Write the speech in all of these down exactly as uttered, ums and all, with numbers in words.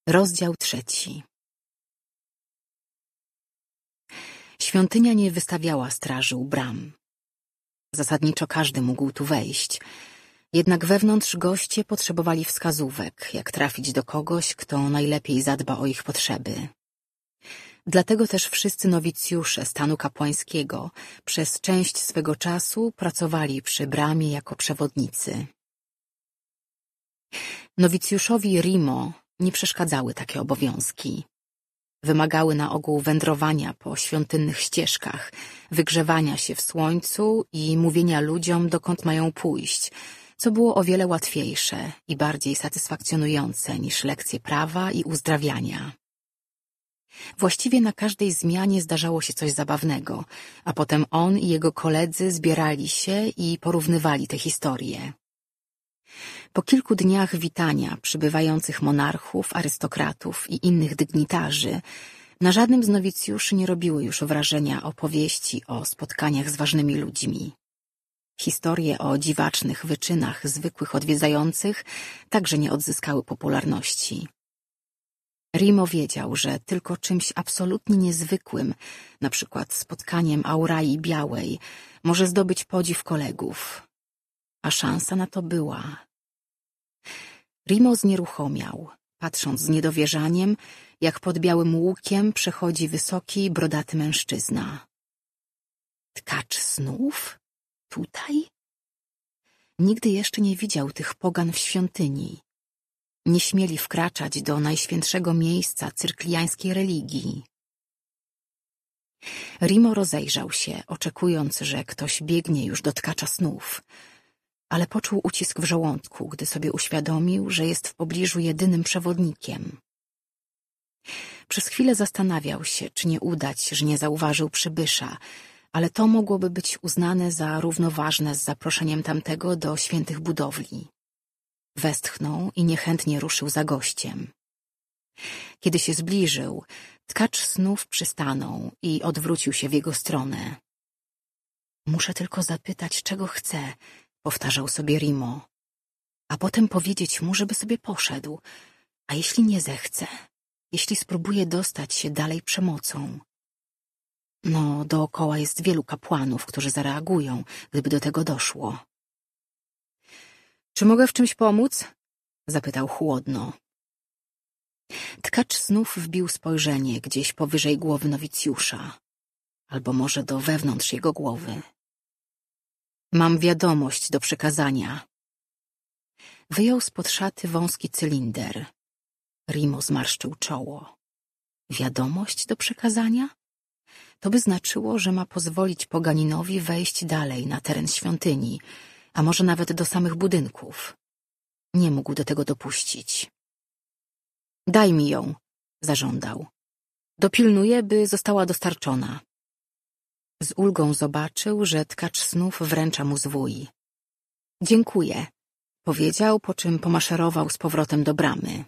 Rozdział trzeci. Świątynia nie wystawiała straży u bram. Zasadniczo każdy mógł tu wejść, jednak wewnątrz goście potrzebowali wskazówek, jak trafić do kogoś, kto najlepiej zadba o ich potrzeby. Dlatego też wszyscy nowicjusze stanu kapłańskiego przez część swego czasu pracowali przy bramie jako przewodnicy. Nowicjuszowi Rimo nie przeszkadzały takie obowiązki. Wymagały na ogół wędrowania po świątynnych ścieżkach, wygrzewania się w słońcu i mówienia ludziom, dokąd mają pójść, co było o wiele łatwiejsze i bardziej satysfakcjonujące niż lekcje prawa i uzdrawiania. Właściwie na każdej zmianie zdarzało się coś zabawnego, a potem on i jego koledzy zbierali się i porównywali te historie. Po kilku dniach witania przybywających monarchów, arystokratów i innych dygnitarzy na żadnym z nowicjuszy nie robiły już wrażenia opowieści o spotkaniach z ważnymi ludźmi. Historie o dziwacznych wyczynach zwykłych odwiedzających także nie odzyskały popularności. Rimo wiedział, że tylko czymś absolutnie niezwykłym, na przykład spotkaniem Aurai Białej, może zdobyć podziw kolegów. A szansa na to była. Rimo znieruchomiał, patrząc z niedowierzaniem, jak pod białym łukiem przechodzi wysoki, brodaty mężczyzna. Tkacz snów? Tutaj? Nigdy jeszcze nie widział tych pogan w świątyni. Nie śmieli wkraczać do najświętszego miejsca cyrkliańskiej religii. Rimo rozejrzał się, oczekując, że ktoś biegnie już do tkacza snów, ale poczuł ucisk w żołądku, gdy sobie uświadomił, że jest w pobliżu jedynym przewodnikiem. Przez chwilę zastanawiał się, czy nie udać, że nie zauważył przybysza, ale to mogłoby być uznane za równoważne z zaproszeniem tamtego do świętych budowli. Westchnął i niechętnie ruszył za gościem. Kiedy się zbliżył, tkacz snów przystanął i odwrócił się w jego stronę. Muszę tylko zapytać, czego chce, powtarzał sobie Rimo, a potem powiedzieć mu, żeby sobie poszedł, a jeśli nie zechce, jeśli spróbuje dostać się dalej przemocą. No, dookoła jest wielu kapłanów, którzy zareagują, gdyby do tego doszło. Czy mogę w czymś pomóc? Zapytał chłodno. Tkacz snów wbił spojrzenie gdzieś powyżej głowy nowicjusza, albo może do wewnątrz jego głowy. Mam wiadomość do przekazania. Wyjął spod szaty wąski cylinder. Rimo zmarszczył czoło. Wiadomość do przekazania? To by znaczyło, że ma pozwolić poganinowi wejść dalej na teren świątyni, a może nawet do samych budynków. Nie mógł do tego dopuścić. Daj mi ją, zażądał. Dopilnuję, by została dostarczona. Z ulgą zobaczył, że tkacz snów wręcza mu zwój. Dziękuję, powiedział, po czym pomaszerował z powrotem do bramy.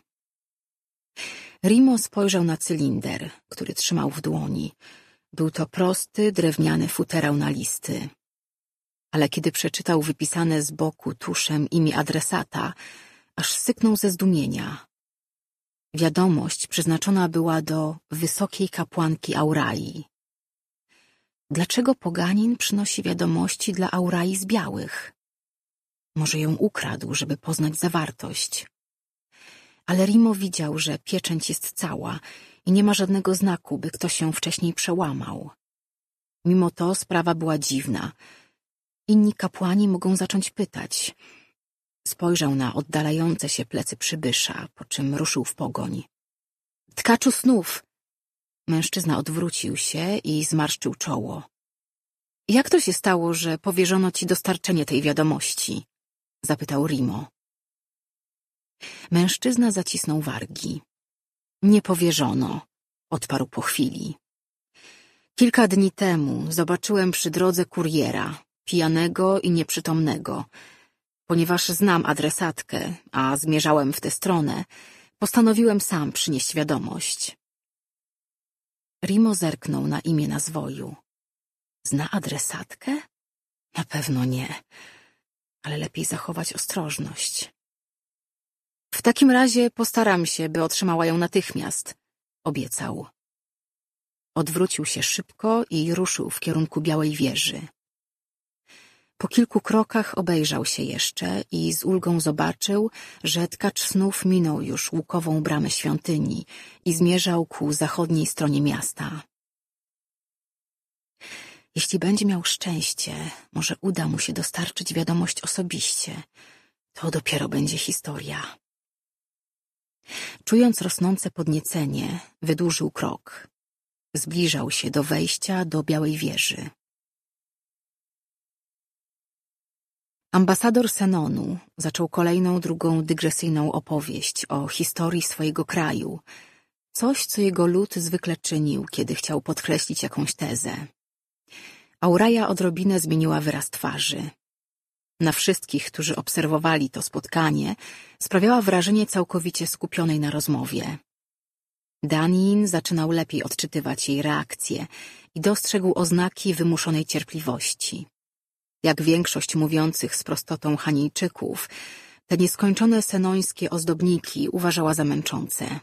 Rimo spojrzał na cylinder, który trzymał w dłoni. Był to prosty, drewniany futerał na listy. Ale kiedy przeczytał wypisane z boku tuszem imię adresata, aż syknął ze zdumienia. Wiadomość przeznaczona była do wysokiej kapłanki Aurai. Dlaczego poganin przynosi wiadomości dla Aurai z białych? Może ją ukradł, żeby poznać zawartość. Ale Rimo widział, że pieczęć jest cała i nie ma żadnego znaku, by ktoś ją wcześniej przełamał. Mimo to sprawa była dziwna. Inni kapłani mogą zacząć pytać. Spojrzał na oddalające się plecy przybysza, po czym ruszył w pogoń. Tkaczu snów! Mężczyzna odwrócił się i zmarszczył czoło. Jak to się stało, że powierzono ci dostarczenie tej wiadomości? Zapytał Rimo. Mężczyzna zacisnął wargi. Nie powierzono, odparł po chwili. Kilka dni temu zobaczyłem przy drodze kuriera, pijanego i nieprzytomnego. Ponieważ znam adresatkę, a zmierzałem w tę stronę, postanowiłem sam przynieść wiadomość. Rimo zerknął na imię na zwoju. Zna adresatkę? Na pewno nie, ale lepiej zachować ostrożność. W takim razie postaram się, by otrzymała ją natychmiast, obiecał. Odwrócił się szybko i ruszył w kierunku Białej Wieży. Po kilku krokach obejrzał się jeszcze i z ulgą zobaczył, że tkacz snów minął już łukową bramę świątyni i zmierzał ku zachodniej stronie miasta. Jeśli będzie miał szczęście, może uda mu się dostarczyć wiadomość osobiście. To dopiero będzie historia. Czując rosnące podniecenie, wydłużył krok. Zbliżał się do wejścia do Białej Wieży. Ambasador Senonu zaczął kolejną drugą dygresyjną opowieść o historii swojego kraju, coś, co jego lud zwykle czynił, kiedy chciał podkreślić jakąś tezę. Auraja odrobinę zmieniła wyraz twarzy. Na wszystkich, którzy obserwowali to spotkanie, sprawiała wrażenie całkowicie skupionej na rozmowie. Danin zaczynał lepiej odczytywać jej reakcje i dostrzegł oznaki wymuszonej cierpliwości. Jak większość mówiących z prostotą Chanijczyków, te nieskończone senońskie ozdobniki uważała za męczące.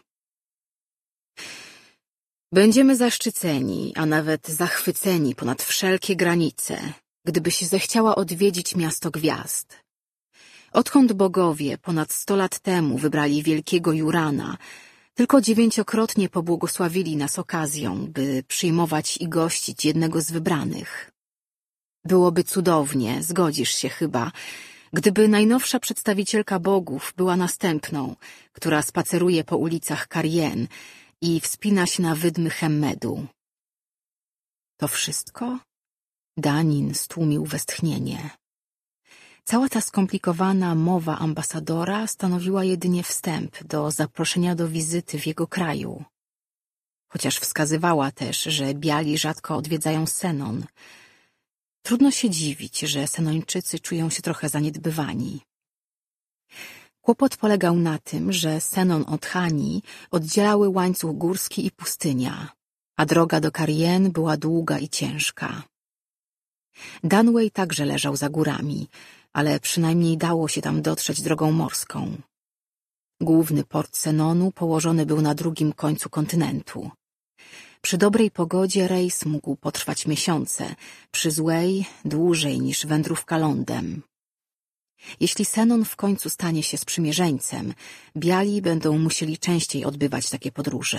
Będziemy zaszczyceni, a nawet zachwyceni ponad wszelkie granice, gdybyś zechciała odwiedzić miasto gwiazd. Odkąd bogowie ponad sto lat temu wybrali wielkiego Jurana, tylko dziewięciokrotnie pobłogosławili nas okazją, by przyjmować i gościć jednego z wybranych. Byłoby cudownie, zgodzisz się chyba, gdyby najnowsza przedstawicielka bogów była następną, która spaceruje po ulicach Karien i wspina się na wydmy Chemmedu. To wszystko? Danin stłumił westchnienie. Cała ta skomplikowana mowa ambasadora stanowiła jedynie wstęp do zaproszenia do wizyty w jego kraju. Chociaż wskazywała też, że biali rzadko odwiedzają Senon. Trudno się dziwić, że Senończycy czują się trochę zaniedbywani. Kłopot polegał na tym, że Senon od Hani oddzielały łańcuch górski i pustynia, a droga do Karien była długa i ciężka. Dunway także leżał za górami, ale przynajmniej dało się tam dotrzeć drogą morską. Główny port Senonu położony był na drugim końcu kontynentu. Przy dobrej pogodzie rejs mógł potrwać miesiące, przy złej dłużej niż wędrówka lądem. Jeśli Senon w końcu stanie się sprzymierzeńcem, biali będą musieli częściej odbywać takie podróże.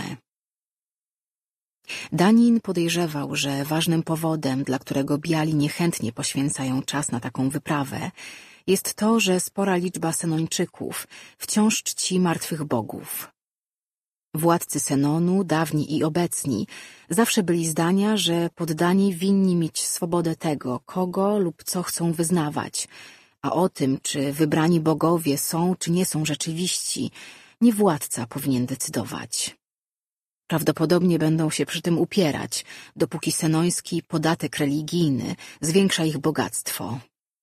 Danin podejrzewał, że ważnym powodem, dla którego biali niechętnie poświęcają czas na taką wyprawę, jest to, że spora liczba Senończyków wciąż czci martwych bogów. Władcy Senonu, dawni i obecni, zawsze byli zdania, że poddani winni mieć swobodę tego, kogo lub co chcą wyznawać, a o tym, czy wybrani bogowie są czy nie są rzeczywiści, nie władca powinien decydować. Prawdopodobnie będą się przy tym upierać, dopóki senoński podatek religijny zwiększa ich bogactwo.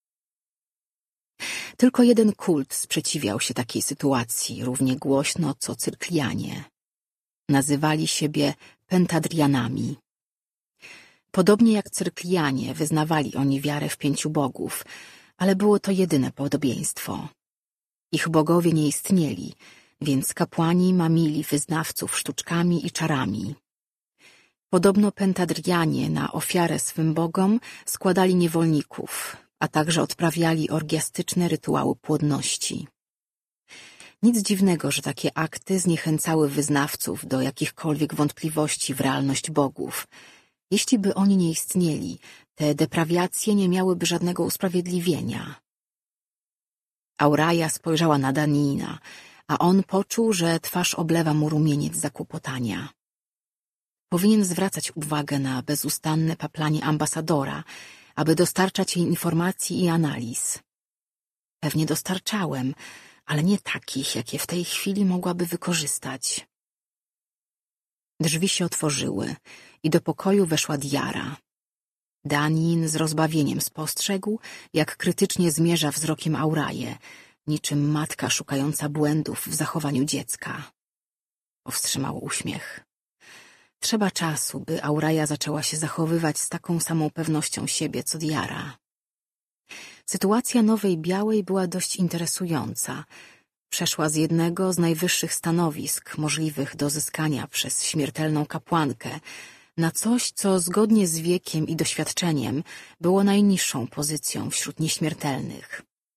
Tylko jeden kult sprzeciwiał się takiej sytuacji równie głośno co Cyrklianie. Nazywali siebie Pentadrianami. Podobnie jak Cyrklianie wyznawali oni wiarę w pięciu bogów, ale było to jedyne podobieństwo. Ich bogowie nie istnieli, więc kapłani mamili wyznawców sztuczkami i czarami. Podobno Pentadrianie na ofiarę swym bogom składali niewolników, a także odprawiali orgiastyczne rytuały płodności. Nic dziwnego, że takie akty zniechęcały wyznawców do jakichkolwiek wątpliwości w realność bogów. Jeśli by oni nie istnieli, te deprawiacje nie miałyby żadnego usprawiedliwienia. Auraja spojrzała na Danina, a on poczuł, że twarz oblewa mu rumieniec zakłopotania. Powinien zwracać uwagę na bezustanne paplanie ambasadora, aby dostarczać jej informacji i analiz. Pewnie dostarczałem, ale nie takich, jakie w tej chwili mogłaby wykorzystać. Drzwi się otworzyły i do pokoju weszła Diara. Danin z rozbawieniem spostrzegł, jak krytycznie zmierza wzrokiem Auraję, niczym matka szukająca błędów w zachowaniu dziecka. Powstrzymał uśmiech. Trzeba czasu, by Auraja zaczęła się zachowywać z taką samą pewnością siebie, co Diara. Sytuacja Nowej Białej była dość interesująca. Przeszła z jednego z najwyższych stanowisk możliwych do zyskania przez śmiertelną kapłankę na coś, co zgodnie z wiekiem i doświadczeniem było najniższą pozycją wśród nieśmiertelnych.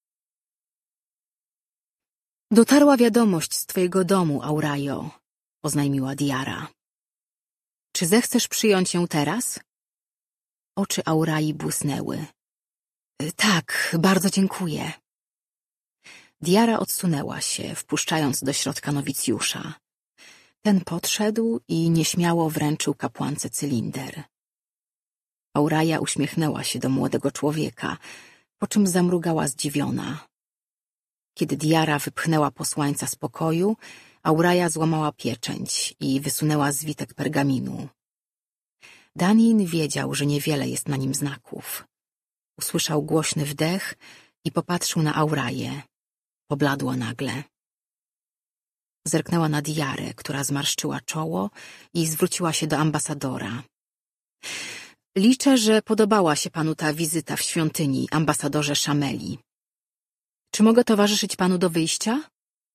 Dotarła wiadomość z twojego domu, Aurajo, oznajmiła Diara. Czy zechcesz przyjąć ją teraz? Oczy Aurai błysnęły. Tak, bardzo dziękuję. Diara odsunęła się, wpuszczając do środka nowicjusza. Ten podszedł i nieśmiało wręczył kapłance cylinder. Auraja uśmiechnęła się do młodego człowieka, po czym zamrugała zdziwiona. Kiedy Diara wypchnęła posłańca z pokoju, Auraja złamała pieczęć i wysunęła zwitek pergaminu. Danin wiedział, że niewiele jest na nim znaków. Usłyszał głośny wdech i popatrzył na Auraję. Pobladła nagle. Zerknęła na Diarę, która zmarszczyła czoło i zwróciła się do ambasadora. Liczę, że podobała się panu ta wizyta w świątyni, ambasadorze Szameli. Czy mogę towarzyszyć panu do wyjścia?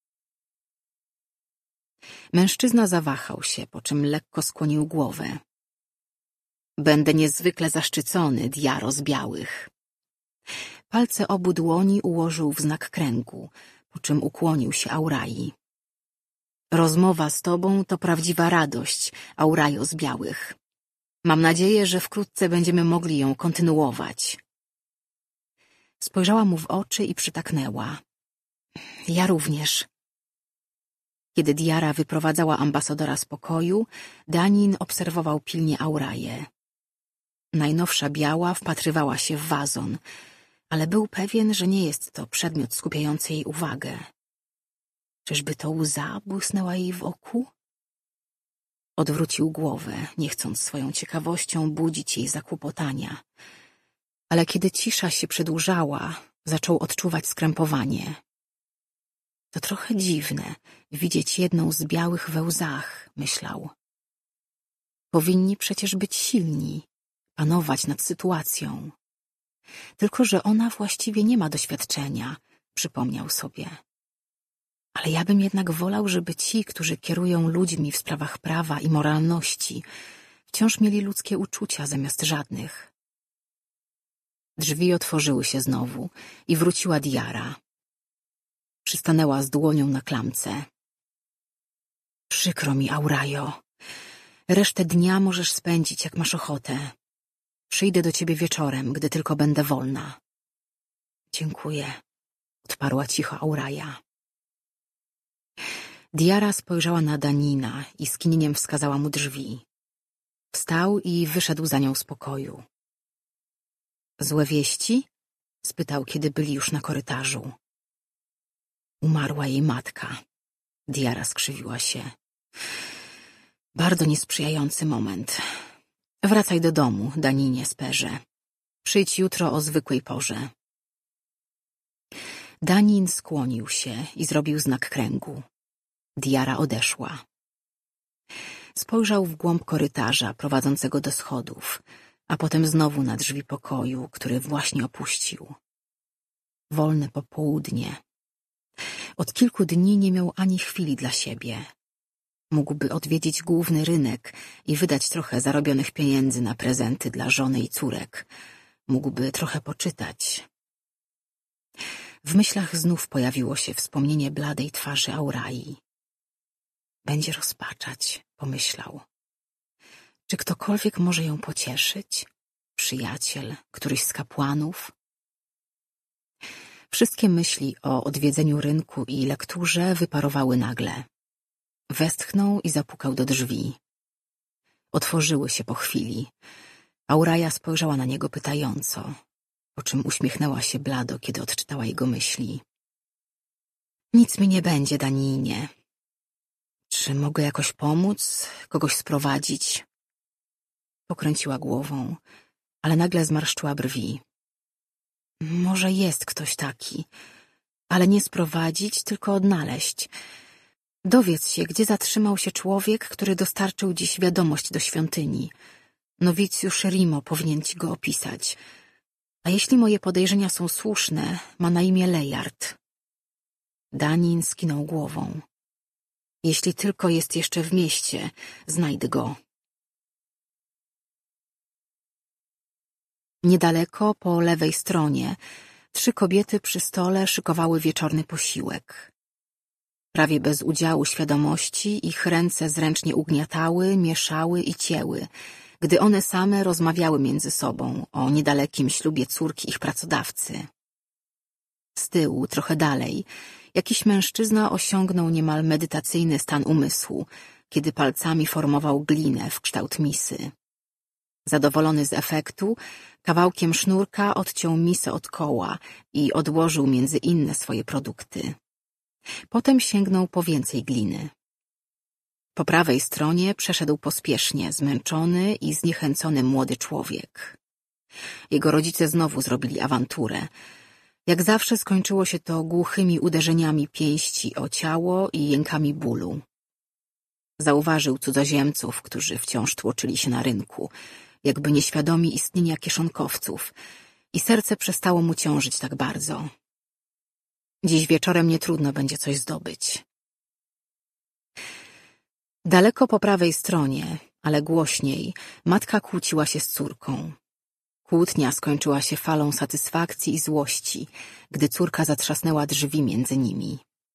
Mężczyzna zawahał się, po czym lekko skłonił głowę. Będę niezwykle zaszczycony, Diaro z Białych. Palce obu dłoni ułożył w znak kręgu, po czym ukłonił się Aurai. Rozmowa z tobą to prawdziwa radość, Aurajo z Białych. Mam nadzieję, że wkrótce będziemy mogli ją kontynuować. Spojrzała mu w oczy i przytaknęła. Ja również. Kiedy Diara wyprowadzała ambasadora z pokoju, Danin obserwował pilnie Auraję. Najnowsza biała wpatrywała się w wazon, ale był pewien, że nie jest to przedmiot skupiający jej uwagę. Czyżby to łza błysnęła jej w oku? Odwrócił głowę, nie chcąc swoją ciekawością budzić jej zakłopotania. Ale kiedy cisza się przedłużała, zaczął odczuwać skrępowanie. To trochę dziwne, widzieć jedną z białych we łzach, myślał. Powinni przecież być silni, panować nad sytuacją. Tylko że ona właściwie nie ma doświadczenia, przypomniał sobie. Ale ja bym jednak wolał, żeby ci, którzy kierują ludźmi w sprawach prawa i moralności, wciąż mieli ludzkie uczucia zamiast żadnych. Drzwi otworzyły się znowu i wróciła Diara. Przystanęła z dłonią na klamce. Przykro mi, Aurajo. Resztę dnia możesz spędzić, jak masz ochotę. Przyjdę do ciebie wieczorem, gdy tylko będę wolna. Dziękuję, odparła cicho Auraja. Diara spojrzała na Danina i skinieniem wskazała mu drzwi. Wstał i wyszedł za nią z pokoju. Złe wieści? Spytał, kiedy byli już na korytarzu. Umarła jej matka. Diara skrzywiła się. Bardzo niesprzyjający moment. Wracaj do domu, Daninie Sperze. Przyjdź jutro o zwykłej porze. Danin skłonił się i zrobił znak kręgu. Diara odeszła. Spojrzał w głąb korytarza prowadzącego do schodów, a potem znowu na drzwi pokoju, który właśnie opuścił. Wolne popołudnie. Od kilku dni nie miał ani chwili dla siebie. Mógłby odwiedzić główny rynek i wydać trochę zarobionych pieniędzy na prezenty dla żony i córek. Mógłby trochę poczytać. W myślach znów pojawiło się wspomnienie bladej twarzy Aurai. Będzie rozpaczać, pomyślał. Czy ktokolwiek może ją pocieszyć? Przyjaciel, któryś z kapłanów? Wszystkie myśli o odwiedzeniu rynku i lekturze wyparowały nagle. Westchnął i zapukał do drzwi. Otworzyły się po chwili. Auraja spojrzała na niego pytająco, po czym uśmiechnęła się blado, kiedy odczytała jego myśli. Nic mi nie będzie, Daninie. Czy mogę jakoś pomóc, kogoś sprowadzić? Pokręciła głową, ale nagle zmarszczyła brwi. Może jest ktoś taki, ale nie sprowadzić, tylko odnaleźć. Dowiedz się, gdzie zatrzymał się człowiek, który dostarczył dziś wiadomość do świątyni. Nowicjusz Rimo powinien ci go opisać. A jeśli moje podejrzenia są słuszne, ma na imię Lejard. Danin skinął głową. Jeśli tylko jest jeszcze w mieście, znajdę go. Niedaleko, po lewej stronie, trzy kobiety przy stole szykowały wieczorny posiłek. Prawie bez udziału świadomości ich ręce zręcznie ugniatały, mieszały i cięły, gdy one same rozmawiały między sobą o niedalekim ślubie córki ich pracodawcy. Z tyłu, trochę dalej, jakiś mężczyzna osiągnął niemal medytacyjny stan umysłu, kiedy palcami formował glinę w kształt misy. Zadowolony z efektu, kawałkiem sznurka odciął misę od koła i odłożył między inne swoje produkty. Potem sięgnął po więcej gliny. Po prawej stronie przeszedł pospiesznie, zmęczony i zniechęcony młody człowiek. Jego rodzice znowu zrobili awanturę. Jak zawsze skończyło się to głuchymi uderzeniami pięści o ciało i jękami bólu. Zauważył cudzoziemców, którzy wciąż tłoczyli się na rynku, jakby nieświadomi istnienia kieszonkowców, i serce przestało mu ciążyć tak bardzo. Dziś wieczorem nietrudno będzie coś zdobyć. Daleko po prawej stronie, ale głośniej, matka kłóciła się z córką. Kłótnia skończyła się falą satysfakcji i złości, gdy córka zatrzasnęła drzwi między nimi.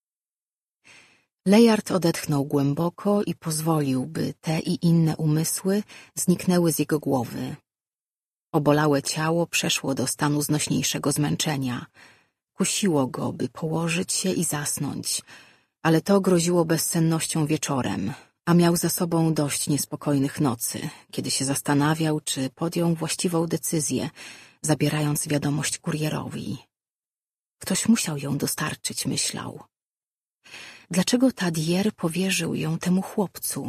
Layard odetchnął głęboko i pozwolił, by te i inne umysły zniknęły z jego głowy. Obolałe ciało przeszło do stanu znośniejszego zmęczenia. Kusiło go, by położyć się i zasnąć, ale to groziło bezsennością wieczorem, a miał za sobą dość niespokojnych nocy, kiedy się zastanawiał, czy podjął właściwą decyzję, zabierając wiadomość kurierowi. Ktoś musiał ją dostarczyć, myślał. Dlaczego Tadier powierzył ją temu chłopcu?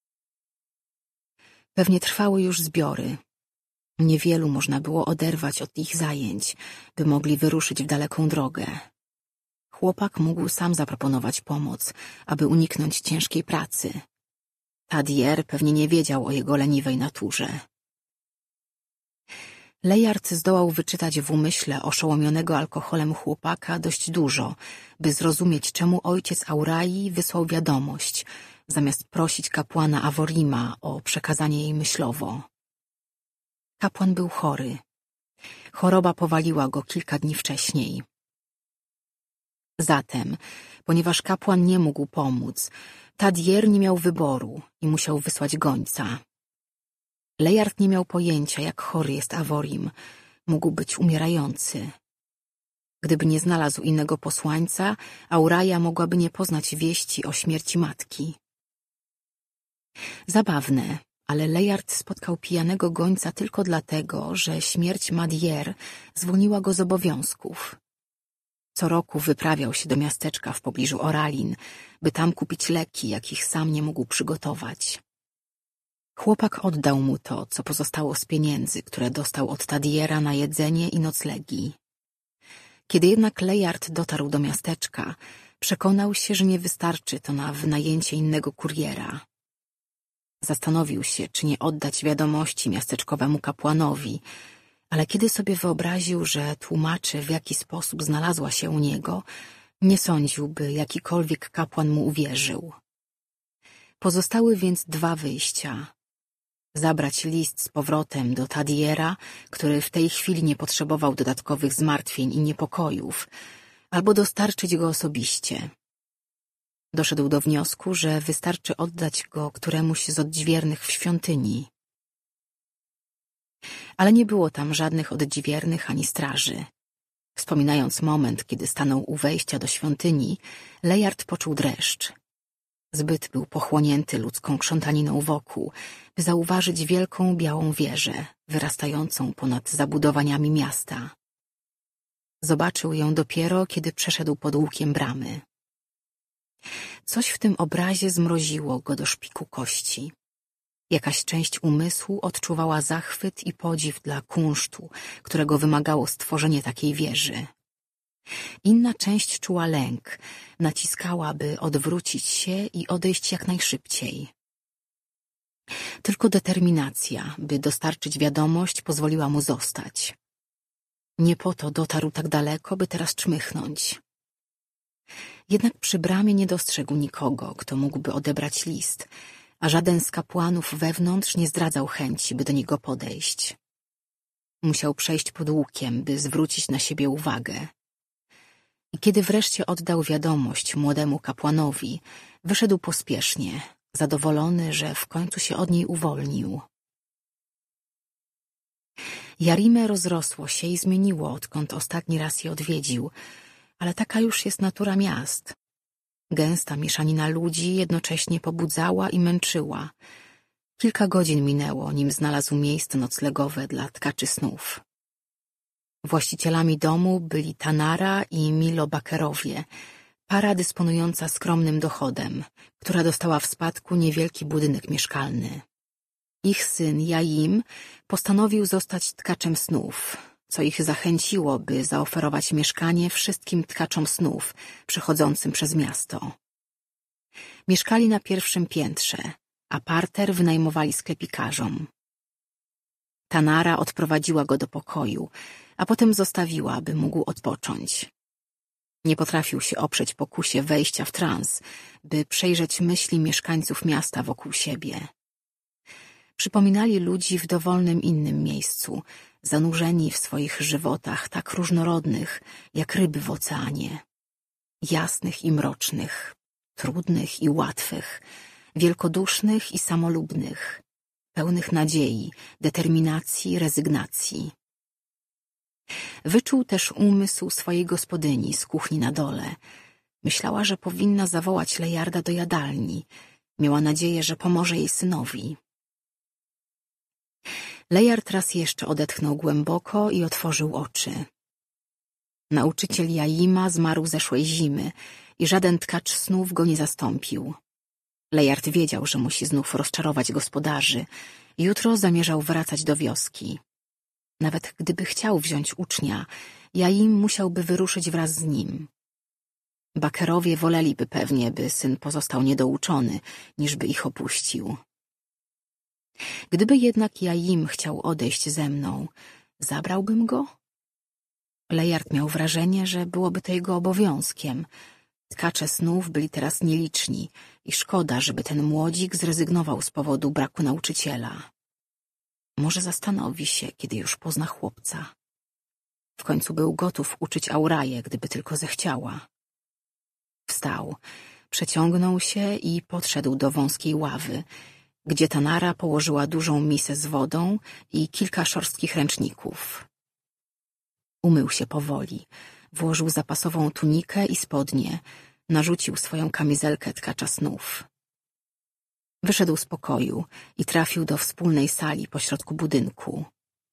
Pewnie trwały już zbiory. Niewielu można było oderwać od ich zajęć, by mogli wyruszyć w daleką drogę. Chłopak mógł sam zaproponować pomoc, aby uniknąć ciężkiej pracy. Tadier pewnie nie wiedział o jego leniwej naturze. Layard zdołał wyczytać w umyśle oszołomionego alkoholem chłopaka dość dużo, by zrozumieć, czemu ojciec Aurai wysłał wiadomość, zamiast prosić kapłana Avorima o przekazanie jej myślowo. Kapłan był chory. Choroba powaliła go kilka dni wcześniej. Zatem, ponieważ kapłan nie mógł pomóc, Tadier nie miał wyboru i musiał wysłać gońca. Layard nie miał pojęcia, jak chory jest Avorim. Mógł być umierający. Gdyby nie znalazł innego posłańca, Auraja mogłaby nie poznać wieści o śmierci matki. Zabawne, ale Layard spotkał pijanego gońca tylko dlatego, że śmierć Madier zwolniła go z obowiązków. Co roku wyprawiał się do miasteczka w pobliżu Oralin, by tam kupić leki, jakich sam nie mógł przygotować. Chłopak oddał mu to, co pozostało z pieniędzy, które dostał od Tadiera na jedzenie i noclegi. Kiedy jednak Layard dotarł do miasteczka, przekonał się, że nie wystarczy to na wynajęcie innego kuriera. Zastanowił się, czy nie oddać wiadomości miasteczkowemu kapłanowi, ale kiedy sobie wyobraził, że tłumaczy, w jaki sposób znalazła się u niego, nie sądził, by jakikolwiek kapłan mu uwierzył. Pozostały więc dwa wyjścia. Zabrać list z powrotem do Tadiera, który w tej chwili nie potrzebował dodatkowych zmartwień i niepokojów, albo dostarczyć go osobiście. Doszedł do wniosku, że wystarczy oddać go któremuś z odźwiernych w świątyni. Ale nie było tam żadnych odźwiernych ani straży. Wspominając moment, kiedy stanął u wejścia do świątyni, Layard poczuł dreszcz. Zbyt był pochłonięty ludzką krzątaniną wokół, by zauważyć wielką białą wieżę, wyrastającą ponad zabudowaniami miasta. Zobaczył ją dopiero, kiedy przeszedł pod łukiem bramy. Coś w tym obrazie zmroziło go do szpiku kości. Jakaś część umysłu odczuwała zachwyt i podziw dla kunsztu, którego wymagało stworzenie takiej wieży. Inna część czuła lęk, naciskała, by odwrócić się i odejść jak najszybciej. Tylko determinacja, by dostarczyć wiadomość, pozwoliła mu zostać. Nie po to dotarł tak daleko, by teraz czmychnąć. Jednak przy bramie nie dostrzegł nikogo, kto mógłby odebrać list, a żaden z kapłanów wewnątrz nie zdradzał chęci, by do niego podejść. Musiał przejść pod łukiem, by zwrócić na siebie uwagę. I kiedy wreszcie oddał wiadomość młodemu kapłanowi, wyszedł pospiesznie, zadowolony, że w końcu się od niej uwolnił. Jarime rozrosło się i zmieniło, odkąd ostatni raz je odwiedził, ale taka już jest natura miast. Gęsta mieszanina ludzi jednocześnie pobudzała i męczyła. Kilka godzin minęło, nim znalazł miejsce noclegowe dla tkaczy snów. Właścicielami domu byli Tanara i Milo Bakerowie, para dysponująca skromnym dochodem, która dostała w spadku niewielki budynek mieszkalny. Ich syn Jaim postanowił zostać tkaczem snów, co ich zachęciło, by zaoferować mieszkanie wszystkim tkaczom snów przechodzącym przez miasto. Mieszkali na pierwszym piętrze, a parter wynajmowali sklepikarzom. Tanara odprowadziła go do pokoju, a potem zostawiła, by mógł odpocząć. Nie potrafił się oprzeć pokusie wejścia w trans, by przejrzeć myśli mieszkańców miasta wokół siebie. Przypominali ludzi w dowolnym innym miejscu, zanurzeni w swoich żywotach tak różnorodnych, jak ryby w oceanie. Jasnych i mrocznych, trudnych i łatwych, wielkodusznych i samolubnych, pełnych nadziei, determinacji, rezygnacji. Wyczuł też umysł swojej gospodyni z kuchni na dole. Myślała, że powinna zawołać Lejarda do jadalni. Miała nadzieję, że pomoże jej synowi. Lejard raz jeszcze odetchnął głęboko i otworzył oczy. Nauczyciel Jaima zmarł zeszłej zimy i żaden tkacz snów go nie zastąpił. Lejard wiedział, że musi znów rozczarować gospodarzy. Jutro zamierzał wracać do wioski. Nawet gdyby chciał wziąć ucznia, Jaim musiałby wyruszyć wraz z nim. Bakerowie woleliby pewnie, by syn pozostał niedouczony, niż by ich opuścił. Gdyby jednak Jaim chciał odejść ze mną, zabrałbym go? Lejard miał wrażenie, że byłoby to jego obowiązkiem. Tkacze snów byli teraz nieliczni i szkoda, żeby ten młodzik zrezygnował z powodu braku nauczyciela. Może zastanowi się, kiedy już pozna chłopca. W końcu był gotów uczyć Auraję, gdyby tylko zechciała. Wstał, przeciągnął się i podszedł do wąskiej ławy, gdzie Tanara położyła dużą misę z wodą i kilka szorstkich ręczników. Umył się powoli, włożył zapasową tunikę i spodnie, narzucił swoją kamizelkę tkacza snów. Wyszedł z pokoju i trafił do wspólnej sali pośrodku budynku.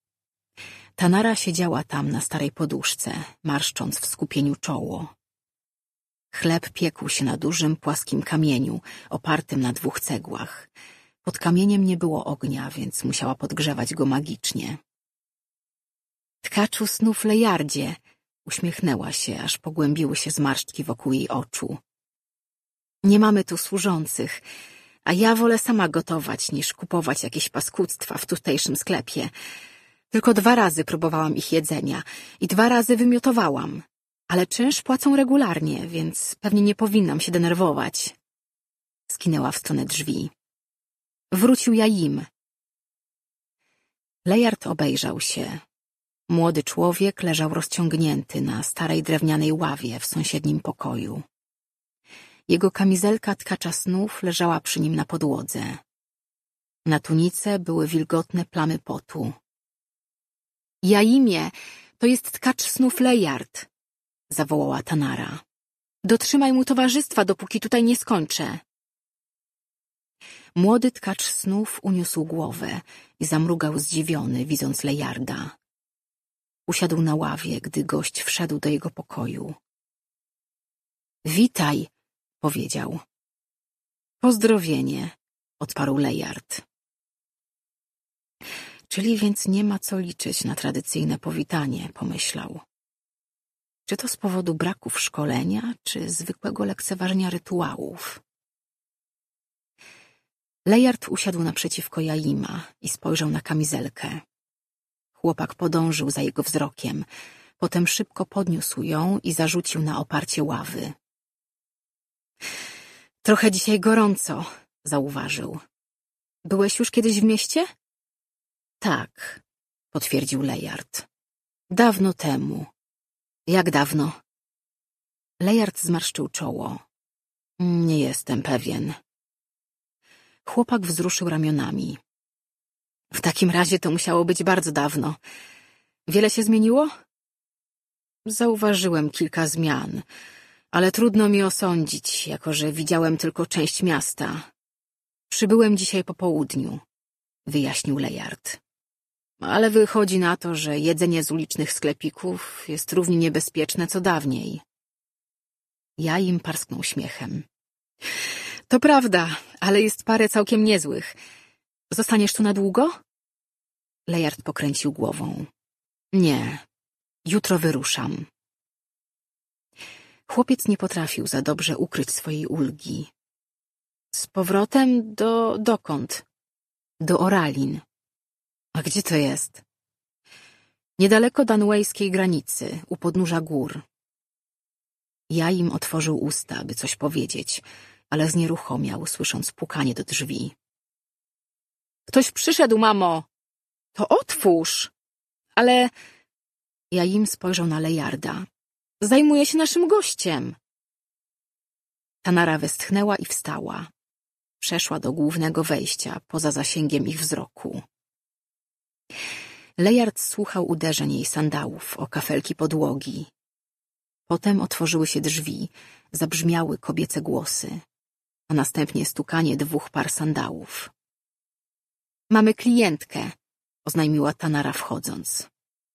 Tanara siedziała tam na starej poduszce, marszcząc w skupieniu czoło. Chleb piekł się na dużym, płaskim kamieniu, opartym na dwóch cegłach. Pod kamieniem nie było ognia, więc musiała podgrzewać go magicznie. Tkaczu snów Lejardzie! Uśmiechnęła się, aż pogłębiły się zmarszczki wokół jej oczu. Nie mamy tu służących, a ja wolę sama gotować, niż kupować jakieś paskudztwa w tutejszym sklepie. Tylko dwa razy próbowałam ich jedzenia i dwa razy wymiotowałam, ale czynsz płacą regularnie, więc pewnie nie powinnam się denerwować. Skinęła w stronę drzwi. Wrócił Jaim. Lejard obejrzał się. Młody człowiek leżał rozciągnięty na starej drewnianej ławie w sąsiednim pokoju. Jego kamizelka tkacza snów leżała przy nim na podłodze. Na tunice były wilgotne plamy potu. Jaimie, to jest tkacz snów Lejard, zawołała Tanara. Dotrzymaj mu towarzystwa, dopóki tutaj nie skończę. Młody tkacz snów uniósł głowę i zamrugał zdziwiony, widząc Lejarda. Usiadł na ławie, gdy gość wszedł do jego pokoju. Witaj, powiedział. Pozdrowienie, odparł Lejard. Czyli więc nie ma co liczyć na tradycyjne powitanie, pomyślał. Czy to z powodu braków szkolenia, czy zwykłego lekceważenia rytuałów? Lejard usiadł naprzeciwko Jaima i spojrzał na kamizelkę. Chłopak podążył za jego wzrokiem, potem szybko podniósł ją i zarzucił na oparcie ławy. Trochę dzisiaj gorąco, zauważył. Byłeś już kiedyś w mieście? Tak, potwierdził Layard. Dawno temu. Jak dawno? Layard zmarszczył czoło. Nie jestem pewien. Chłopak wzruszył ramionami. W takim razie to musiało być bardzo dawno. Wiele się zmieniło? Zauważyłem kilka zmian, ale trudno mi osądzić, jako że widziałem tylko część miasta. Przybyłem dzisiaj po południu, wyjaśnił Layard. Ale wychodzi na to, że jedzenie z ulicznych sklepików jest równie niebezpieczne co dawniej. Ja im parsknął śmiechem. To prawda, ale jest parę całkiem niezłych. Zostaniesz tu na długo? Layard pokręcił głową. Nie, jutro wyruszam. Chłopiec nie potrafił za dobrze ukryć swojej ulgi. Z powrotem do... dokąd? Do Oralin. A gdzie to jest? Niedaleko danwayskiej granicy, u podnóża gór. Ja im otworzył usta, by coś powiedzieć, ale znieruchomiał, słysząc pukanie do drzwi. Ktoś przyszedł, mamo! To otwórz! Ale... Ja im spojrzał na Layarda. Zajmuje się naszym gościem. Tanara westchnęła i wstała. Przeszła do głównego wejścia, poza zasięgiem ich wzroku. Layard słuchał uderzeń jej sandałów o kafelki podłogi. Potem otworzyły się drzwi, zabrzmiały kobiece głosy, a następnie stukanie dwóch par sandałów. Mamy klientkę, oznajmiła Tanara wchodząc.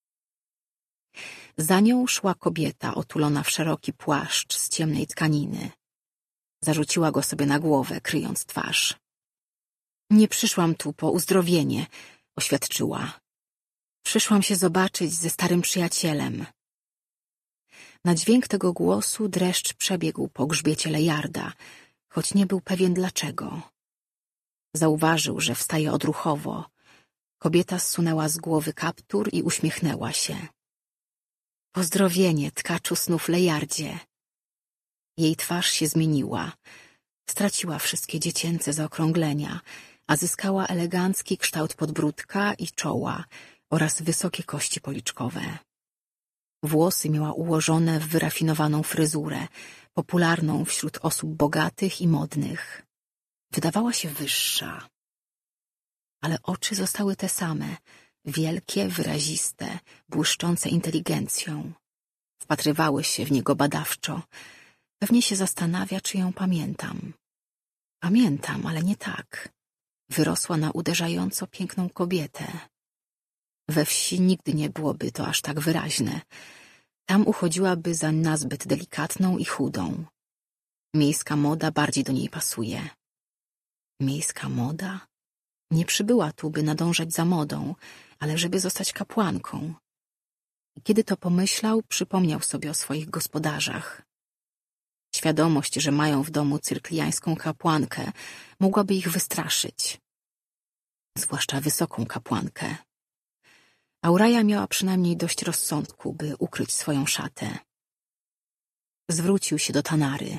Za nią szła kobieta otulona w szeroki płaszcz z ciemnej tkaniny. Zarzuciła go sobie na głowę, kryjąc twarz. Nie przyszłam tu po uzdrowienie, oświadczyła. Przyszłam się zobaczyć ze starym przyjacielem. Na dźwięk tego głosu dreszcz przebiegł po grzbiecie Layarda, choć nie był pewien dlaczego. Zauważył, że wstaje odruchowo. Kobieta zsunęła z głowy kaptur i uśmiechnęła się. Pozdrowienie, tkaczu snów Layardzie. Jej twarz się zmieniła. Straciła wszystkie dziecięce zaokrąglenia, a zyskała elegancki kształt podbródka i czoła oraz wysokie kości policzkowe. Włosy miała ułożone w wyrafinowaną fryzurę, popularną wśród osób bogatych i modnych. Wydawała się wyższa. Ale oczy zostały te same, wielkie, wyraziste, błyszczące inteligencją. Wpatrywały się w niego badawczo. Pewnie się zastanawia, czy ją pamiętam. Pamiętam, ale nie tak. Wyrosła na uderzająco piękną kobietę. We wsi nigdy nie byłoby to aż tak wyraźne. Tam uchodziłaby za nazbyt delikatną i chudą. Miejska moda bardziej do niej pasuje. Miejska moda? Nie przybyła tu, by nadążać za modą, ale żeby zostać kapłanką. I kiedy to pomyślał, przypomniał sobie o swoich gospodarzach. Świadomość, że mają w domu cyrkliańską kapłankę, mogłaby ich wystraszyć. Zwłaszcza wysoką kapłankę. Auraja miała przynajmniej dość rozsądku, by ukryć swoją szatę. Zwrócił się do Tanary.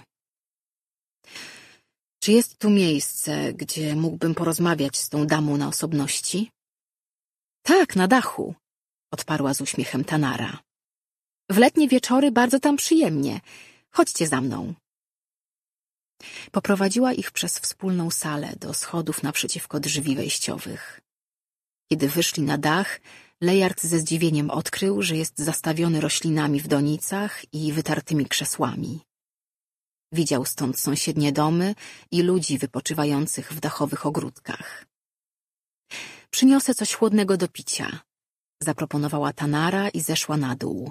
Czy jest tu miejsce, gdzie mógłbym porozmawiać z tą damą na osobności? Tak, na dachu, odparła z uśmiechem Tanara. W letnie wieczory bardzo tam przyjemnie. Chodźcie za mną. Poprowadziła ich przez wspólną salę do schodów naprzeciwko drzwi wejściowych. Kiedy wyszli na dach, Layard ze zdziwieniem odkrył, że jest zastawiony roślinami w donicach i wytartymi krzesłami. Widział stąd sąsiednie domy i ludzi wypoczywających w dachowych ogródkach. Przyniosę coś chłodnego do picia, zaproponowała Tanara i zeszła na dół.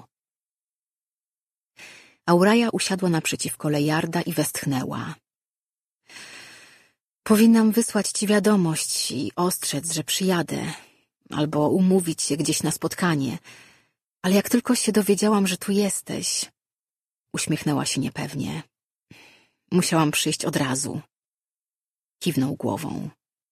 Auraja usiadła naprzeciwko Layarda i westchnęła. Powinnam wysłać ci wiadomość i ostrzec, że przyjadę, albo umówić się gdzieś na spotkanie, ale jak tylko się dowiedziałam, że tu jesteś, uśmiechnęła się niepewnie. Musiałam przyjść od razu. Kiwnął głową.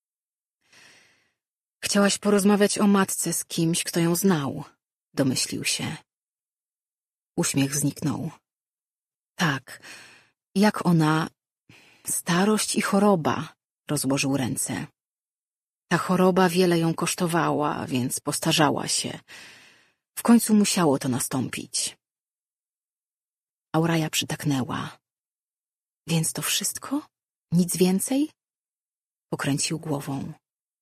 Chciałaś porozmawiać o matce z kimś, kto ją znał, domyślił się. Uśmiech zniknął. Tak, jak ona... Starość i choroba, rozłożył ręce. Ta choroba wiele ją kosztowała, więc postarzała się. W końcu musiało to nastąpić. Auraja przytaknęła. Więc to wszystko? Nic więcej? Pokręcił głową.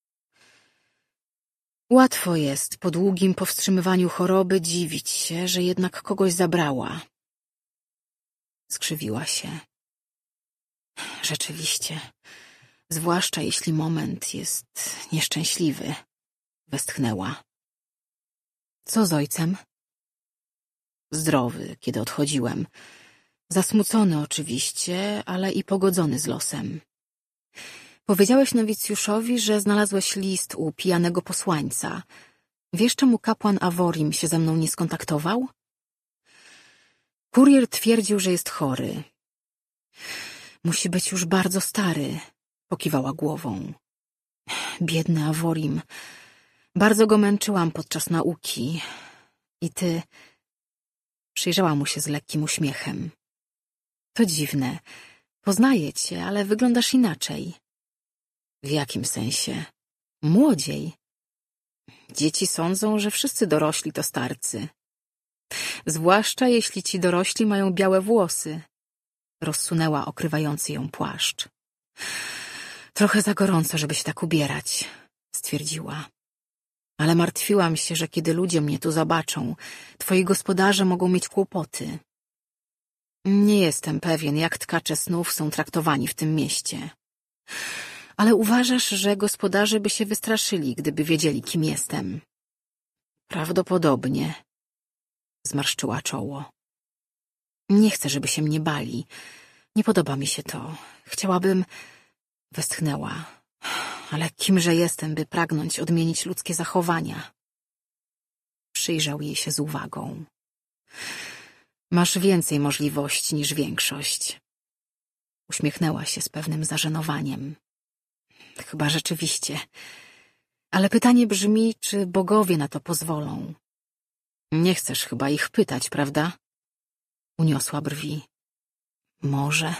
Łatwo jest po długim powstrzymywaniu choroby dziwić się, że jednak kogoś zabrała. Skrzywiła się. Rzeczywiście, zwłaszcza jeśli moment jest nieszczęśliwy, westchnęła. Co z ojcem? Zdrowy, kiedy odchodziłem. Zasmucony oczywiście, ale i pogodzony z losem. Powiedziałeś nowicjuszowi, że znalazłeś list u pijanego posłańca. Wiesz, czemu kapłan Aworim się ze mną nie skontaktował? Kurier twierdził, że jest chory. Musi być już bardzo stary, pokiwała głową. Biedny Aworim. Bardzo go męczyłam podczas nauki. I ty... Przyjrzała mu się z lekkim uśmiechem. To dziwne. Poznaję cię, ale wyglądasz inaczej. W jakim sensie? Młodziej. Dzieci sądzą, że wszyscy dorośli to starcy. Zwłaszcza jeśli ci dorośli mają białe włosy. Rozsunęła okrywający ją płaszcz. Trochę za gorąco, żeby się tak ubierać, stwierdziła. Ale martwiłam się, że kiedy ludzie mnie tu zobaczą, twoi gospodarze mogą mieć kłopoty. Nie jestem pewien, jak tkacze snów są traktowani w tym mieście. Ale uważasz, że gospodarze by się wystraszyli, gdyby wiedzieli, kim jestem? Prawdopodobnie. Zmarszczyła czoło. Nie chcę, żeby się mnie bali. Nie podoba mi się to. Chciałabym... Westchnęła. Ale kimże jestem, by pragnąć odmienić ludzkie zachowania? Przyjrzał jej się z uwagą. Masz więcej możliwości niż większość. Uśmiechnęła się z pewnym zażenowaniem. Chyba rzeczywiście. Ale pytanie brzmi, czy bogowie na to pozwolą. Nie chcesz chyba ich pytać, prawda? Uniosła brwi. Może.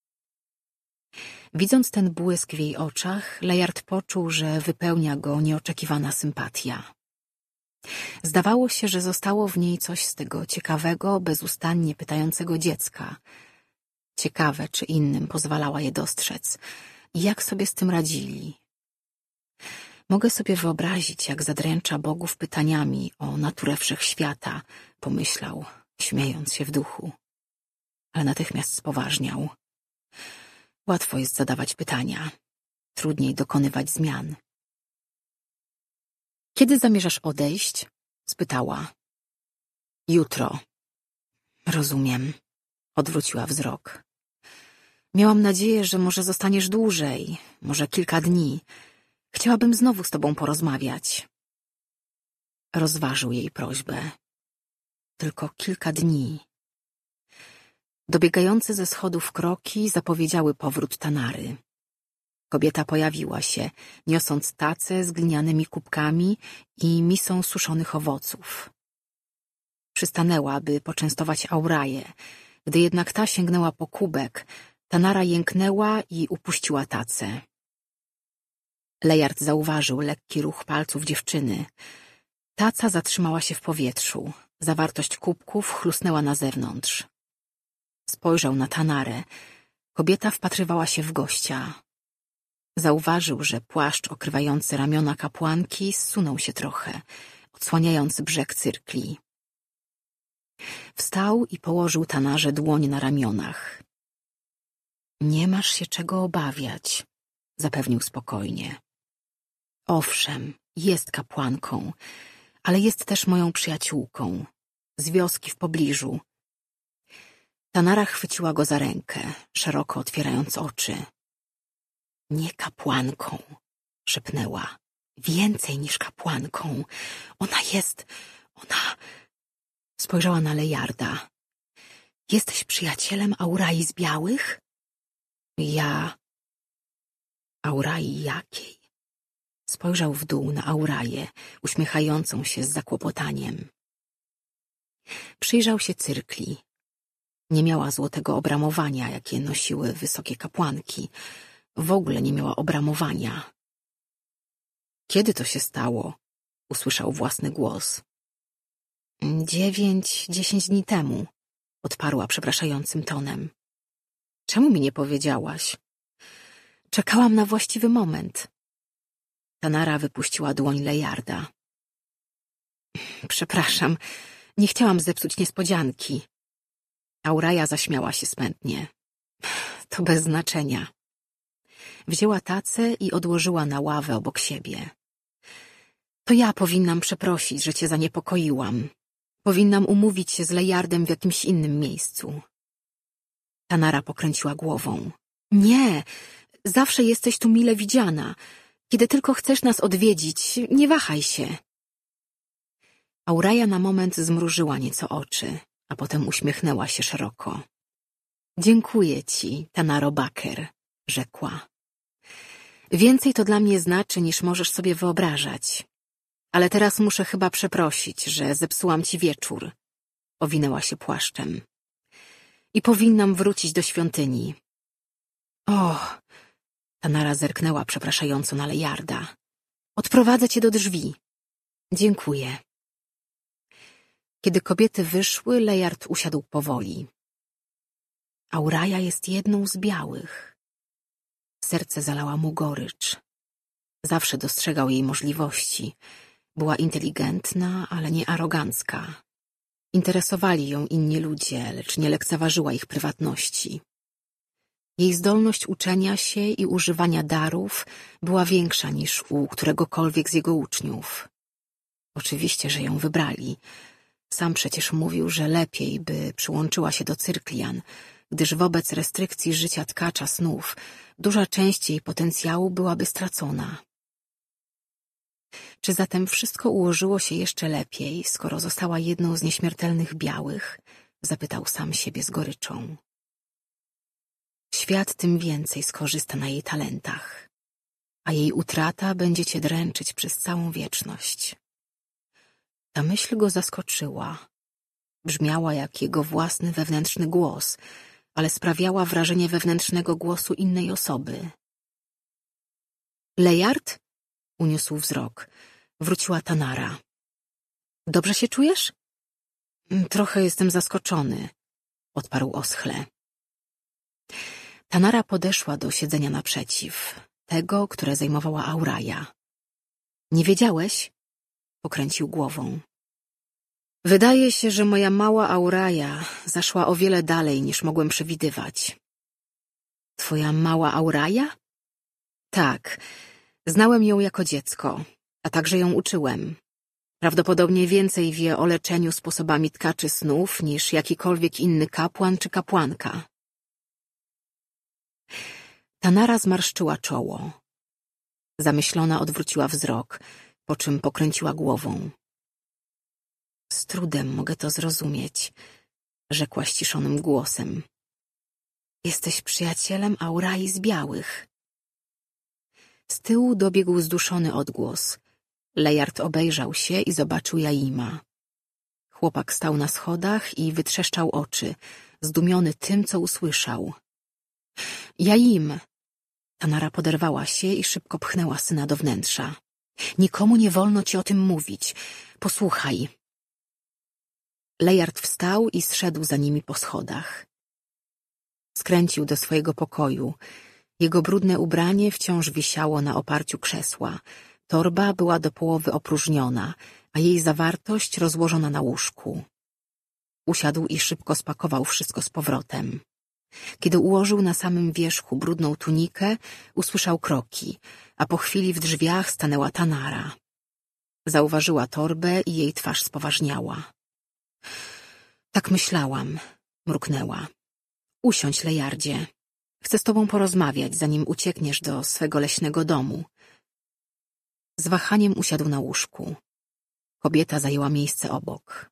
Widząc ten błysk w jej oczach, Lejard poczuł, że wypełnia go nieoczekiwana sympatia. Zdawało się, że zostało w niej coś z tego ciekawego, bezustannie pytającego dziecka. Ciekawe, czy innym pozwalała je dostrzec i jak sobie z tym radzili. Mogę sobie wyobrazić, jak zadręcza bogów pytaniami o naturę wszechświata, pomyślał, śmiejąc się w duchu. Ale natychmiast spoważniał. Łatwo jest zadawać pytania, trudniej dokonywać zmian. Kiedy zamierzasz odejść? Spytała. Jutro. Rozumiem. Odwróciła wzrok. Miałam nadzieję, że może zostaniesz dłużej, może kilka dni. Chciałabym znowu z tobą porozmawiać. Rozważył jej prośbę. Tylko kilka dni. Dobiegające ze schodów kroki zapowiedziały powrót Tanary. Kobieta pojawiła się, niosąc tacę z glinianymi kubkami i misą suszonych owoców. Przystanęła, by poczęstować Auraję. Gdy jednak ta sięgnęła po kubek, Tanara jęknęła i upuściła tacę. Lejard zauważył lekki ruch palców dziewczyny. Taca zatrzymała się w powietrzu. Zawartość kubków chlusnęła na zewnątrz. Spojrzał na Tanarę. Kobieta wpatrywała się w gościa. Zauważył, że płaszcz okrywający ramiona kapłanki zsunął się trochę, odsłaniając brzeg cyrkli. Wstał i położył Tanarze dłoń na ramionach. Nie masz się czego obawiać, zapewnił spokojnie. Owszem, jest kapłanką, ale jest też moją przyjaciółką, z wioski w pobliżu. Tanara chwyciła go za rękę, szeroko otwierając oczy. Nie kapłanką, szepnęła. Więcej niż kapłanką. Ona jest... Ona... Spojrzała na Lejarda. Jesteś przyjacielem Aurai z Białych? Ja... Aurai jakiej? Spojrzał w dół na Auraję, uśmiechającą się z zakłopotaniem. Przyjrzał się cyrkli. Nie miała złotego obramowania, jakie nosiły wysokie kapłanki. W ogóle nie miała obramowania. Kiedy to się stało? Usłyszał własny głos. Dziewięć, dziesięć dni temu, odparła przepraszającym tonem. Czemu mi nie powiedziałaś? Czekałam na właściwy moment. Tanara wypuściła dłoń Lejarda. Przepraszam, nie chciałam zepsuć niespodzianki. Auraja zaśmiała się smętnie. To bez znaczenia. Wzięła tacę i odłożyła na ławę obok siebie. To ja powinnam przeprosić, że cię zaniepokoiłam. Powinnam umówić się z Lejardem w jakimś innym miejscu. Tanara pokręciła głową. Nie, zawsze jesteś tu mile widziana. Kiedy tylko chcesz nas odwiedzić, nie wahaj się. Auraja na moment zmrużyła nieco oczy, a potem uśmiechnęła się szeroko. Dziękuję ci, Tanaro Baker, rzekła. Więcej to dla mnie znaczy, niż możesz sobie wyobrażać. Ale teraz muszę chyba przeprosić, że zepsułam ci wieczór. Owinęła się płaszczem. I powinnam wrócić do świątyni. O! Tanara zerknęła przepraszająco na Lejarda. Odprowadzę cię do drzwi. Dziękuję. Kiedy kobiety wyszły, Lejard usiadł powoli. Auraja jest jedną z białych. Serce zalała mu gorycz. Zawsze dostrzegał jej możliwości. Była inteligentna, ale nie arogancka. Interesowali ją inni ludzie, lecz nie lekceważyła ich prywatności. Jej zdolność uczenia się i używania darów była większa niż u któregokolwiek z jego uczniów. Oczywiście, że ją wybrali. Sam przecież mówił, że lepiej, by przyłączyła się do Cyrklian, gdyż wobec restrykcji życia tkacza snów duża część jej potencjału byłaby stracona. Czy zatem wszystko ułożyło się jeszcze lepiej, skoro została jedną z nieśmiertelnych białych? Zapytał sam siebie z goryczą. Świat tym więcej skorzysta na jej talentach, a jej utrata będzie cię dręczyć przez całą wieczność. Ta myśl go zaskoczyła. Brzmiała jak jego własny wewnętrzny głos, ale sprawiała wrażenie wewnętrznego głosu innej osoby. Lejard? Uniósł wzrok. Wróciła Tanara. Dobrze się czujesz? Trochę jestem zaskoczony, odparł oschle. Tanara podeszła do siedzenia naprzeciw, tego, które zajmowała Auraja. Nie wiedziałeś? Pokręcił głową. Wydaje się, że moja mała Auraja zaszła o wiele dalej, niż mogłem przewidywać. Twoja mała Auraja? Tak, znałem ją jako dziecko, a także ją uczyłem. Prawdopodobnie więcej wie o leczeniu sposobami tkaczy snów niż jakikolwiek inny kapłan czy kapłanka. Tanara zmarszczyła czoło. Zamyślona odwróciła wzrok, po czym pokręciła głową. Z trudem mogę to zrozumieć, rzekła ściszonym głosem. Jesteś przyjacielem Aurai z białych. Z tyłu dobiegł zduszony odgłos. Lejard obejrzał się i zobaczył Jaima. Chłopak stał na schodach i wytrzeszczał oczy, zdumiony tym, co usłyszał. Jaim! Tanara poderwała się i szybko pchnęła syna do wnętrza. Nikomu nie wolno ci o tym mówić. Posłuchaj. Lejard wstał i zszedł za nimi po schodach. Skręcił do swojego pokoju. Jego brudne ubranie wciąż wisiało na oparciu krzesła. Torba była do połowy opróżniona, a jej zawartość rozłożona na łóżku. Usiadł i szybko spakował wszystko z powrotem. Kiedy ułożył na samym wierzchu brudną tunikę, usłyszał kroki, a po chwili w drzwiach stanęła Tanara. Zauważyła torbę i jej twarz spoważniała. Tak myślałam, mruknęła. Usiądź, Lejardzie. Chcę z tobą porozmawiać, zanim uciekniesz do swego leśnego domu. Z wahaniem usiadł na łóżku. Kobieta zajęła miejsce obok.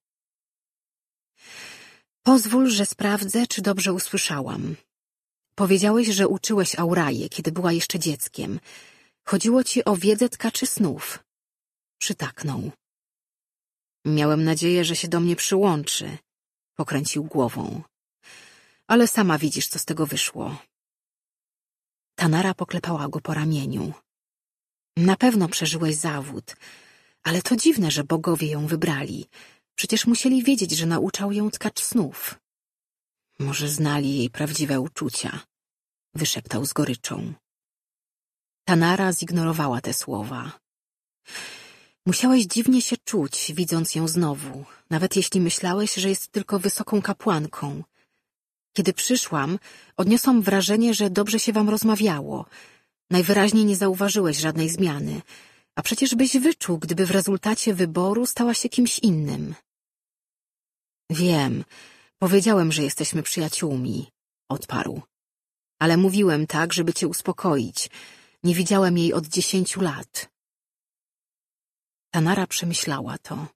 Pozwól, że sprawdzę, czy dobrze usłyszałam. Powiedziałeś, że uczyłeś Auraję, kiedy była jeszcze dzieckiem. Chodziło ci o wiedzę tkaczy snów. Przytaknął. Miałem nadzieję, że się do mnie przyłączy. Pokręcił głową. Ale sama widzisz, co z tego wyszło. Tanara poklepała go po ramieniu. Na pewno przeżyłeś zawód, ale to dziwne, że bogowie ją wybrali. Przecież musieli wiedzieć, że nauczał ją tkacz snów. Może znali jej prawdziwe uczucia, wyszeptał z goryczą. Tanara zignorowała te słowa. Musiałeś dziwnie się czuć, widząc ją znowu, nawet jeśli myślałeś, że jest tylko wysoką kapłanką. Kiedy przyszłam, odniosłam wrażenie, że dobrze się wam rozmawiało. Najwyraźniej nie zauważyłeś żadnej zmiany, a przecież byś wyczuł, gdyby w rezultacie wyboru stała się kimś innym. Wiem, powiedziałem, że jesteśmy przyjaciółmi, odparł. Ale mówiłem tak, żeby cię uspokoić. Nie widziałem jej od dziesięciu lat. Tanara przemyślała to.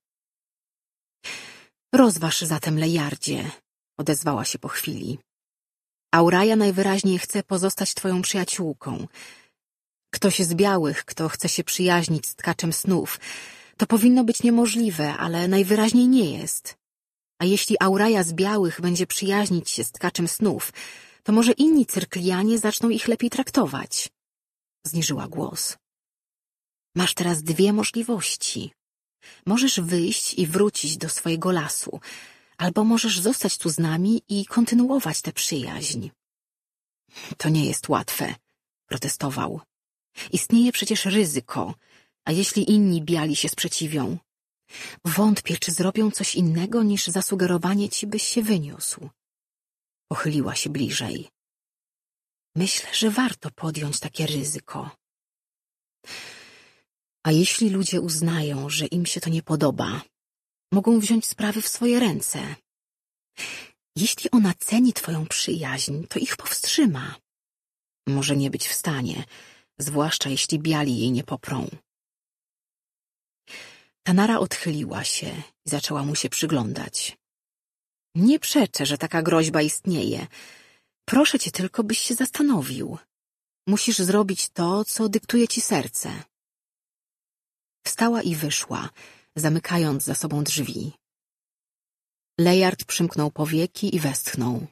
Rozważ zatem, Lejardzie, odezwała się po chwili. Auraja najwyraźniej chce pozostać twoją przyjaciółką. Ktoś z białych, kto chce się przyjaźnić z tkaczem snów, to powinno być niemożliwe, ale najwyraźniej nie jest. A jeśli Auraja z białych będzie przyjaźnić się z tkaczem snów, to może inni cyrklianie zaczną ich lepiej traktować. Zniżyła głos. Masz teraz dwie możliwości. Możesz wyjść i wrócić do swojego lasu, albo możesz zostać tu z nami i kontynuować tę przyjaźń. To nie jest łatwe, protestował. Istnieje przecież ryzyko, a jeśli inni biali się sprzeciwią? Wątpię, czy zrobią coś innego niż zasugerowanie ci, byś się wyniósł. Pochyliła się bliżej. Myślę, że warto podjąć takie ryzyko. A jeśli ludzie uznają, że im się to nie podoba, mogą wziąć sprawy w swoje ręce. Jeśli ona ceni twoją przyjaźń, to ich powstrzyma. Może nie być w stanie, zwłaszcza jeśli biali jej nie poprą. Tanara odchyliła się i zaczęła mu się przyglądać. Nie przeczę, że taka groźba istnieje. Proszę cię tylko, byś się zastanowił. Musisz zrobić to, co dyktuje ci serce. Wstała i wyszła, zamykając za sobą drzwi. Lejard przymknął powieki i westchnął.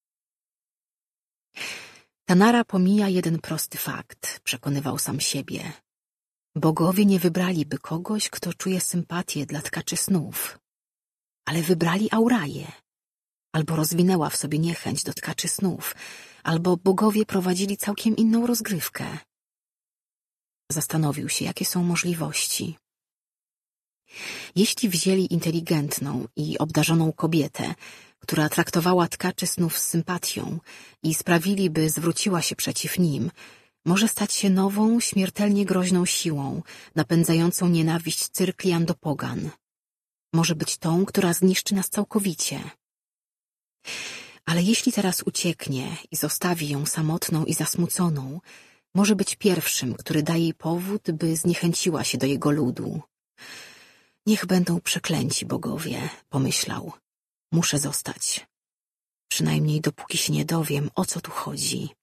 Tanara pomija jeden prosty fakt, przekonywał sam siebie. Bogowie nie wybraliby kogoś, kto czuje sympatię dla tkaczy snów, ale wybrali Auraję. Albo rozwinęła w sobie niechęć do tkaczy snów, albo bogowie prowadzili całkiem inną rozgrywkę. Zastanowił się, jakie są możliwości. Jeśli wzięli inteligentną i obdarzoną kobietę, która traktowała tkaczy snów z sympatią i sprawili, by zwróciła się przeciw nim, może stać się nową, śmiertelnie groźną siłą, napędzającą nienawiść cyrklian do pogan. Może być tą, która zniszczy nas całkowicie. Ale jeśli teraz ucieknie i zostawi ją samotną i zasmuconą, może być pierwszym, który da jej powód, by zniechęciła się do jego ludu. Niech będą przeklęci bogowie, pomyślał. Muszę zostać. Przynajmniej dopóki się nie dowiem, o co tu chodzi.